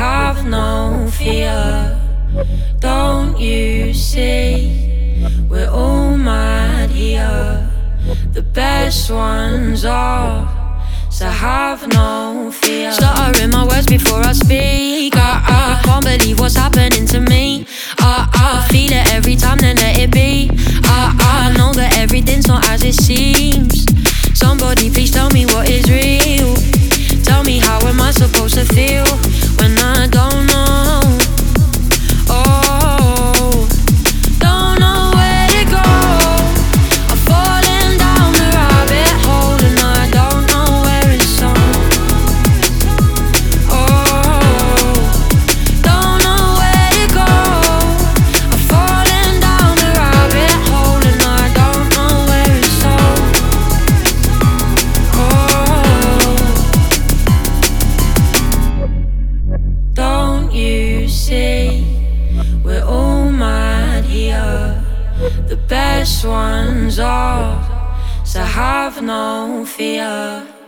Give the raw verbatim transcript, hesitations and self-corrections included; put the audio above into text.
have no fear. Don't you see, we're all mad here. The best ones are, so have no fear. Stuttering my words before I speak. I, I can't believe what's happening to me. I, I feel it every time, then let it be. I, I know that everything's not as it seems. Somebody please tell me what is real. Tell me, how am I supposed to feel when I don't know? Oh, don't know where to go. I'm falling down the rabbit hole and I don't know where it's on. Oh, don't know where to go. I'm falling down the rabbit hole and I don't know where it's on. Oh, don't you see, we're all mad here. The best ones are, so have no fear.